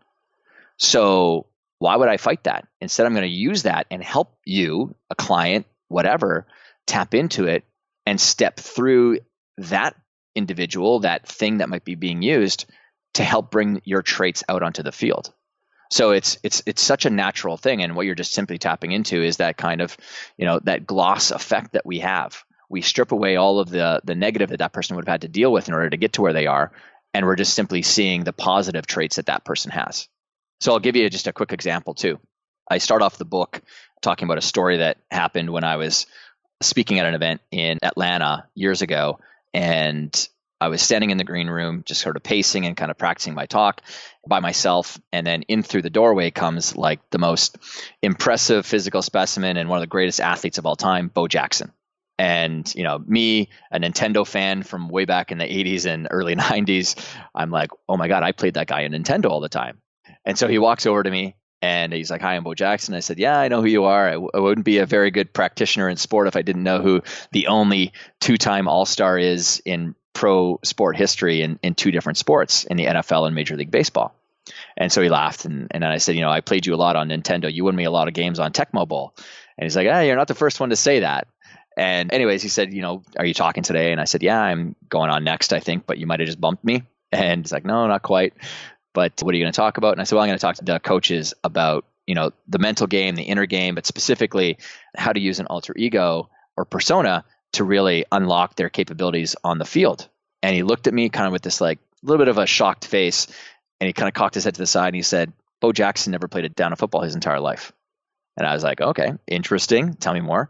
So why would I fight that? Instead, I'm going to use that and help you, a client, whatever, tap into it and step through that individual, that thing that might be being used to help bring your traits out onto the field. So it's such a natural thing. And what you're just simply tapping into is that kind of, that gloss effect that we have. We strip away all of the negative that person would have had to deal with in order to get to where they are. And we're just simply seeing the positive traits that person has. So I'll give you just a quick example too. I start off the book talking about a story that happened when I was speaking at an event in Atlanta years ago. And I was standing in the green room, just sort of pacing and kind of practicing my talk by myself. And then in through the doorway comes like the most impressive physical specimen and one of the greatest athletes of all time, Bo Jackson. And, me, a Nintendo fan from way back in the 80s and early 90s, I'm like, oh my God, I played that guy in Nintendo all the time. And so he walks over to me and he's like, hi, I'm Bo Jackson. I said, yeah, I know who you are. I wouldn't be a very good practitioner in sport if I didn't know who the only two-time All-Star is in pro sport history in two different sports, in the NFL and Major League Baseball. And so he laughed. And then I said, I played you a lot on Nintendo. You won me a lot of games on Tecmo Bowl. And he's like, you're not the first one to say that. And anyways, he said, are you talking today? And I said, yeah, I'm going on next, I think, but you might have just bumped me. And he's like, no, not quite. But what are you going to talk about? And I said, well, I'm going to talk to the coaches about, the mental game, the inner game, but specifically how to use an alter ego or persona to really unlock their capabilities on the field. And he looked at me kind of with this like little bit of a shocked face, and he kind of cocked his head to the side and he said, Bo Jackson never played a down of football his entire life. And I was like, okay, interesting. Tell me more.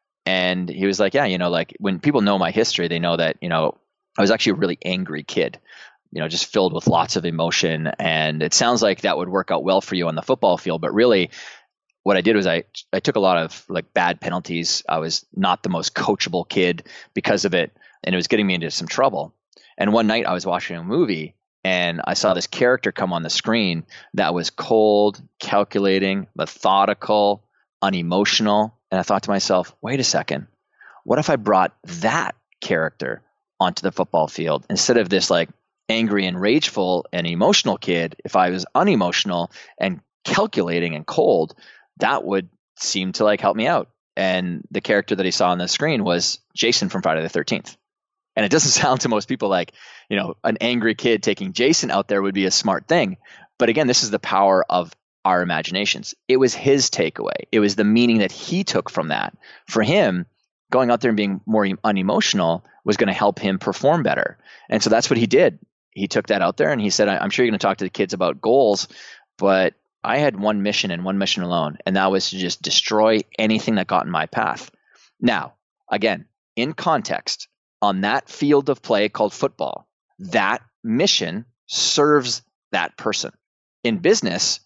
And he was like, yeah, like when people know my history, they know that, I was actually a really angry kid, just filled with lots of emotion. And it sounds like that would work out well for you on the football field. But really what I did was I took a lot of like bad penalties. I was not the most coachable kid because of it. And it was getting me into some trouble. And one night I was watching a movie and I saw this character come on the screen that was cold, calculating, methodical, unemotional. And I thought to myself, wait a second, what if I brought that character onto the football field instead of this like angry and rageful and emotional kid? If I was unemotional and calculating and cold, that would seem to like help me out. And the character that he saw on the screen was Jason from Friday the 13th. And it doesn't sound to most people like, an angry kid taking Jason out there would be a smart thing. But again, this is the power of our imaginations. It was his takeaway. It was the meaning that he took from that. For him, going out there and being more unemotional was going to help him perform better. And so that's what he did. He took that out there and he said, I'm sure you're going to talk to the kids about goals, but I had one mission and one mission alone, and that was to just destroy anything that got in my path. Now, again, in context, on that field of play called football, that mission serves that person. In business,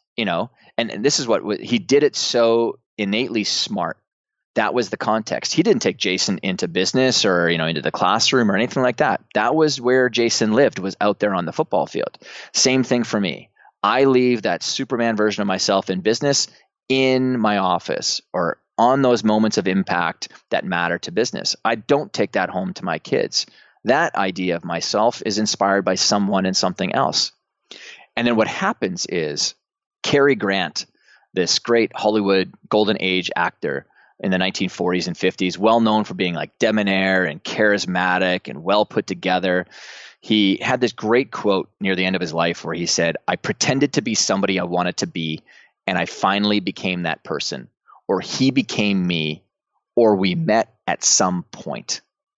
and this is what he did it so innately smart. That was the context. He didn't take Jason into business or, into the classroom or anything like that. That was where Jason lived, was out there on the football field. Same thing for me. I leave that Superman version of myself in business in my office or on those moments of impact that matter to business. I don't take that home to my kids. That idea of myself is inspired by someone and something else. And then what happens is Cary Grant, this great Hollywood golden age actor in the 1940s and 50s, well known for being like debonair and charismatic and well put together. He had this great quote near the end of his life where he said, I pretended to be somebody I wanted to be, and I finally became that person, or he became me, or we met at some point.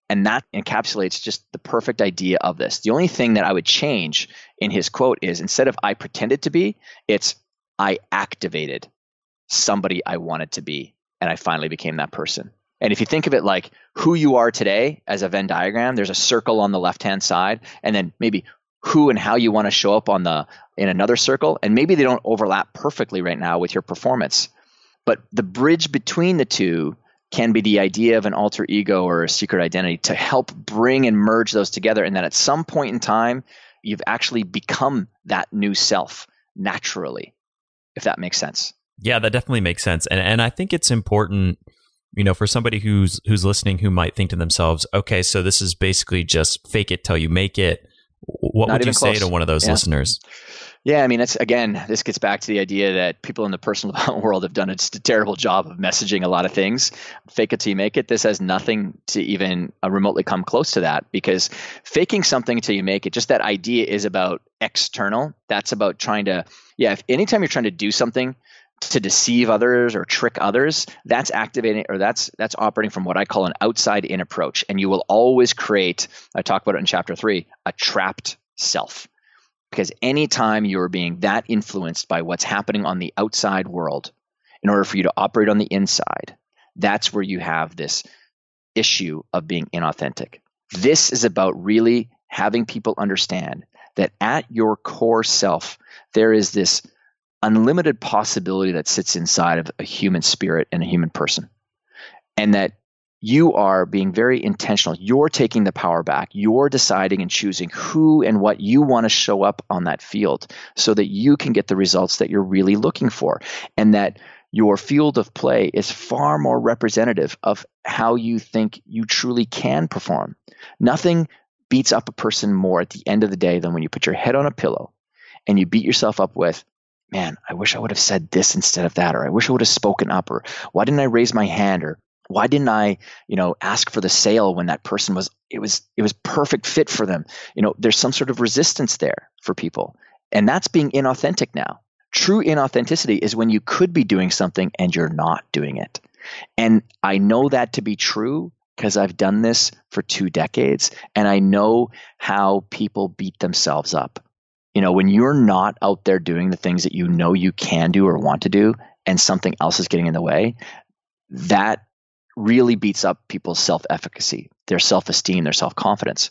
And that encapsulates just the perfect idea of this. The only thing that I would change in his quote is, instead of I pretended to be, it's I activated somebody I wanted to be, and I finally became that person. And if you think of it like who you are today as a Venn diagram, there's a circle on the left-hand side, and then maybe who and how you want to show up in another circle. And maybe they don't overlap perfectly right now with your performance. But the bridge between the two can be the idea of an alter ego or a secret identity to help bring and merge those together. And then at some point in time, you've actually become that new self naturally, if that makes sense. Yeah, that definitely makes sense. And I think it's important, for somebody who's listening, who might think to themselves, okay, so this is basically just fake it till you make it. What would you say to one of those listeners? Yeah, I mean, this gets back to the idea that people in the personal development world have done just a terrible job of messaging a lot of things. Fake it till you make it. This has nothing to even remotely come close to that, because faking something till you make it, just that idea is about external. That's about trying to, if anytime you're trying to do something to deceive others or trick others, that's activating, or that's operating from what I call an outside in approach. And you will always create, I talk about it in chapter 3, a trapped self. Because anytime you're being that influenced by what's happening on the outside world, in order for you to operate on the inside, that's where you have this issue of being inauthentic. This is about really having people understand that at your core self, there is this unlimited possibility that sits inside of a human spirit and a human person. And that you are being very intentional. You're taking the power back. You're deciding and choosing who and what you want to show up on that field so that you can get the results that you're really looking for. And that your field of play is far more representative of how you think you truly can perform. Nothing beats up a person more at the end of the day than when you put your head on a pillow and you beat yourself up with, man, I wish I would have said this instead of that, or I wish I would have spoken up, or why didn't I raise my hand, or why didn't I, ask for the sale when that person it was perfect fit for them? There's some sort of resistance there for people. And that's being inauthentic now. True inauthenticity is when you could be doing something and you're not doing it. And I know that to be true because I've done this for 2 decades, and I know how people beat themselves up. When you're not out there doing the things that you know you can do or want to do, and something else is getting in the way, that really beats up people's self-efficacy, their self-esteem, their self-confidence.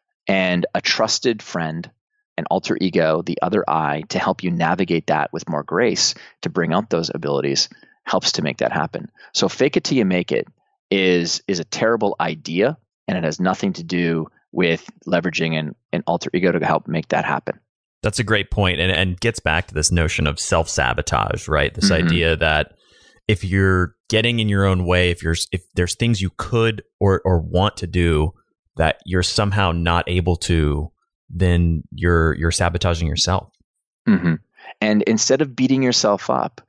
And a trusted friend, an alter ego, the other I, to help you navigate that with more grace, to bring out those abilities, helps to make that happen. So fake it till you make it is a terrible idea, and it has nothing to do with leveraging an alter ego to help make that happen. That's a great point, and gets back to this notion of self-sabotage, right? This idea that if you're getting in your own way, if there's things you could or want to do that you're somehow not able to, then you're sabotaging yourself. Mm-hmm. And instead of beating yourself up,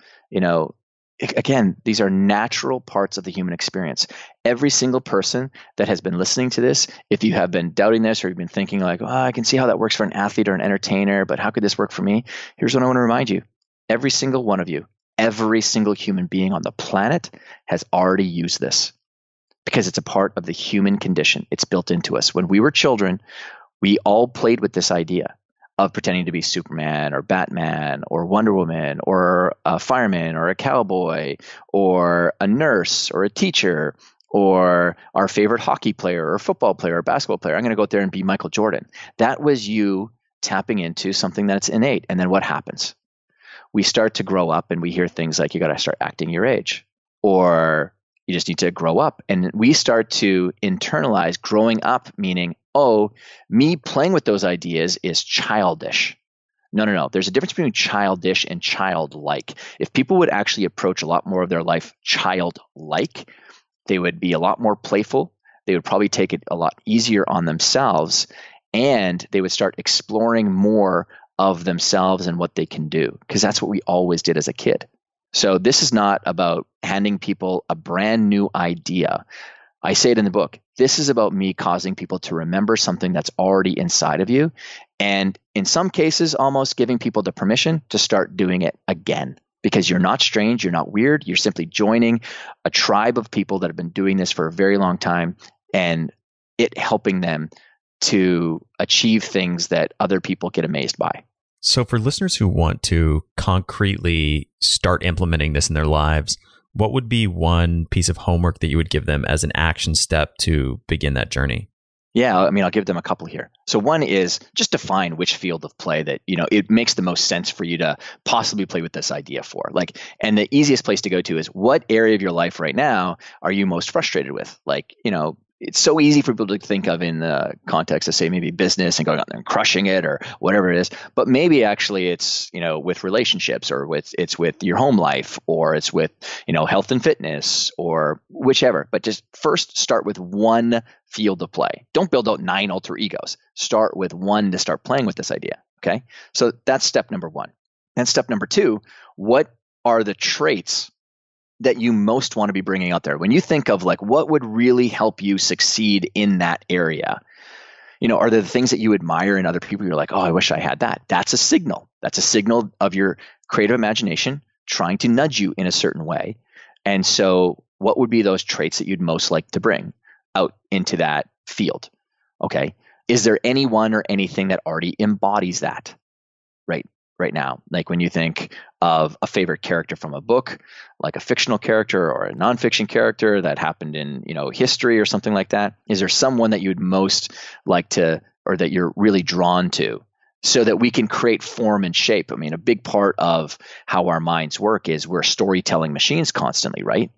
again, these are natural parts of the human experience. Every single person that has been listening to this, if you have been doubting this, or you've been thinking like, I can see how that works for an athlete or an entertainer, but how could this work for me? Here's what I want to remind you. Every single one of you, every single human being on the planet has already used this, because it's a part of the human condition. It's built into us. When we were children, we all played with this idea of pretending to be Superman or Batman or Wonder Woman or a fireman or a cowboy or a nurse or a teacher or our favorite hockey player or football player or basketball player. I'm going to go out there and be Michael Jordan. That was you tapping into something that's innate. And then what happens? We start to grow up and we hear things like, you got to start acting your age, or you just need to grow up. And we start to internalize growing up, meaning, me playing with those ideas is childish. No. There's a difference between childish and childlike. If people would actually approach a lot more of their life childlike, they would be a lot more playful. They would probably take it a lot easier on themselves, and they would start exploring more of themselves and what they can do, because that's what we always did as a kid. So this is not about handing people a brand new idea. I say it in the book. This is about me causing people to remember something that's already inside of you, and in some cases, almost giving people the permission to start doing it again. Because you're not strange, you're not weird, you're simply joining a tribe of people that have been doing this for a very long time, and it helping them to achieve things that other people get amazed by. So for listeners who want to concretely start implementing this in their lives, what would be one piece of homework that you would give them as an action step to begin that journey? Yeah, I mean, I'll give them a couple here. So one is just define which field of play that, it makes the most sense for you to possibly play with this idea for. And the easiest place to go to is, what area of your life right now are you most frustrated with? It's so easy for people to think of in the context of, say, maybe business and going out there and crushing it or whatever it is. But maybe actually it's, with relationships, or it's with your home life, or it's with, health and fitness, or whichever. But just first start with one field of play. Don't build out 9 alter egos. Start with one to start playing with this idea. Okay. So that's step number 1. And step number 2, what are the traits that you most want to be bringing out there? When you think of what would really help you succeed in that area, are there the things that you admire in other people? You're like, oh, I wish I had that. That's a signal. That's a signal of your creative imagination trying to nudge you in a certain way. And so what would be those traits that you'd most like to bring out into that field? Okay. Is there anyone or anything that already embodies that right now? Like when you think of a favorite character from a book, like a fictional character or a nonfiction character that happened in, history or something like that, is there someone that you'd most like to, or that you're really drawn to, so that we can create form and shape? I mean, a big part of how our minds work is we're storytelling machines constantly, right?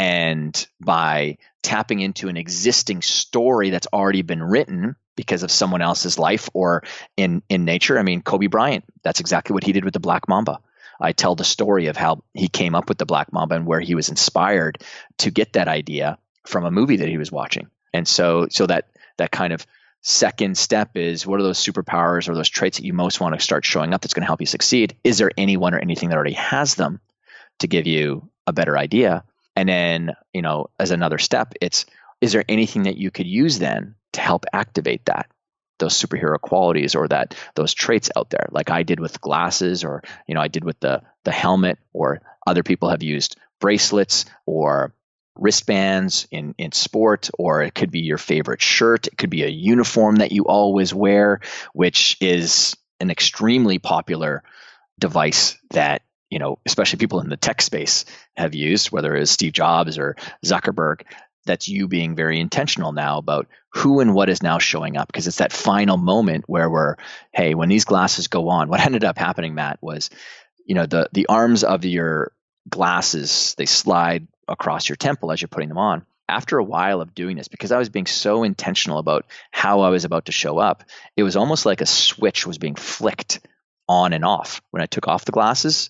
And by tapping into an existing story that's already been written because of someone else's life or in nature. I mean, Kobe Bryant, that's exactly what he did with the Black Mamba. I tell the story of how he came up with the Black Mamba and where he was inspired to get that idea from a movie that he was watching. And so that kind of second step is, what are those superpowers or those traits that you most want to start showing up that's going to help you succeed? Is there anyone or anything that already has them to give you a better idea? And then, as another step, is there anything that you could use then to help activate those superhero qualities or those traits out there, like I did with glasses, or I did with the helmet, or other people have used bracelets or wristbands in sport, or it could be your favorite shirt. It could be a uniform that you always wear, which is an extremely popular device that, especially people in the tech space have used, whether it's Steve Jobs or Zuckerberg. That's you being very intentional now about who and what is now showing up, because it's that final moment where when these glasses go on, what ended up happening, Matt, was, the arms of your glasses, they slide across your temple as you're putting them on. After a while of doing this, because I was being so intentional about how I was about to show up, it was almost like a switch was being flicked on and off. When I took off the glasses,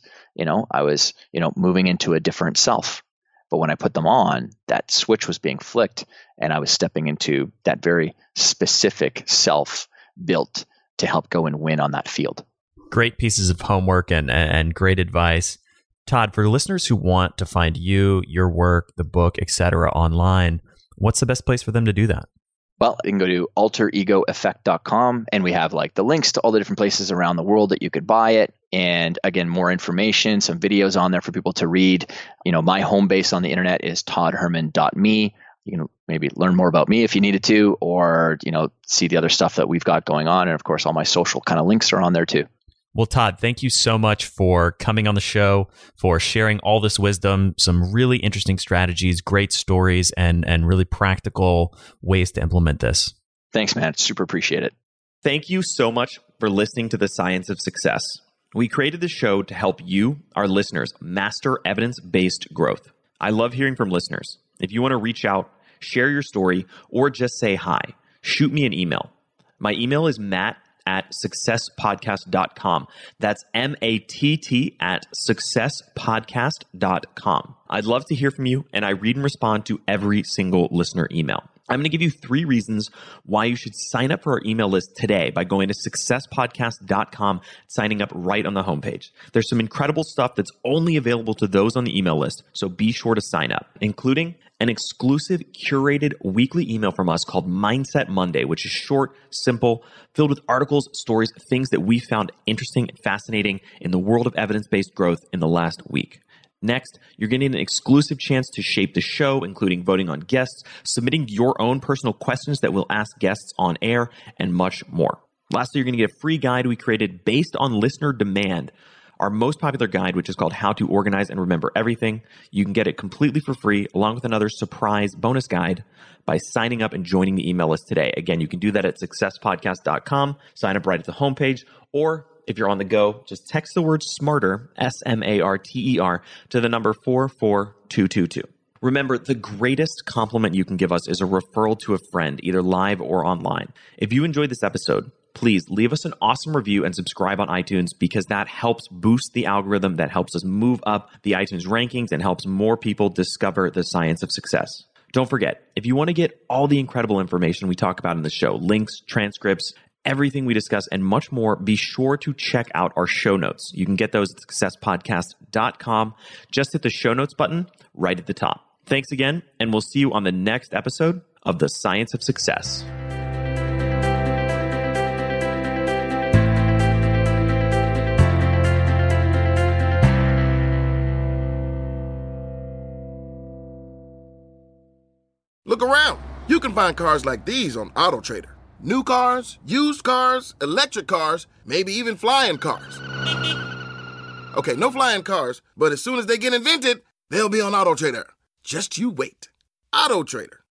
I was, moving into a different self. But when I put them on, that switch was being flicked, and I was stepping into that very specific self built to help go and win on that field. Great pieces of homework and great advice. Todd, for listeners who want to find you, your work, the book, etc. online, what's the best place for them to do that? Well, you can go to alteregoeffect.com, and we have the links to all the different places around the world that you could buy it. And again, more information, some videos on there for people to read. My home base on the internet is toddherman.me. You can maybe learn more about me if you needed to, or, see the other stuff that we've got going on. And of course, all my social kind of links are on there too. Well, Todd, thank you so much for coming on the show, for sharing all this wisdom, some really interesting strategies, great stories, and really practical ways to implement this. Thanks, man. Super appreciate it. Thank you so much for listening to The Science of Success. We created this show to help you, our listeners, master evidence-based growth. I love hearing from listeners. If you want to reach out, share your story, or just say hi, shoot me an email. My email is matt@successpodcast.com. That's matt@successpodcast.com. I'd love to hear from you, and I read and respond to every single listener email. I'm going to give you 3 reasons why you should sign up for our email list today by going to successpodcast.com, signing up right on the homepage. There's some incredible stuff that's only available to those on the email list, so be sure to sign up, including an exclusive curated weekly email from us called Mindset Monday, which is short, simple, filled with articles, stories, things that we found interesting and fascinating in the world of evidence-based growth in the last week. Next, you're getting an exclusive chance to shape the show, including voting on guests, submitting your own personal questions that we'll ask guests on air, and much more. Lastly, you're going to get a free guide we created based on listener demand. Our most popular guide, which is called How to Organize and Remember Everything. You can get it completely for free, along with another surprise bonus guide by signing up and joining the email list today. Again, you can do that at successpodcast.com. Sign up right at the homepage, or if you're on the go, just text the word SMARTER, SMARTER, to the number 44222. Remember, the greatest compliment you can give us is a referral to a friend, either live or online. If you enjoyed this episode, please leave us an awesome review and subscribe on iTunes, because that helps boost the algorithm, that helps us move up the iTunes rankings and helps more people discover the science of success. Don't forget, if you want to get all the incredible information we talk about in the show, links, transcripts, everything we discuss, and much more, be sure to check out our show notes. You can get those at successpodcast.com. Just hit the show notes button right at the top. Thanks again, and we'll see you on the next episode of The Science of Success. Look around. You can find cars like these on AutoTrader. New cars, used cars, electric cars, maybe even flying cars. Okay, no flying cars, but as soon as they get invented, they'll be on AutoTrader. Just you wait. AutoTrader.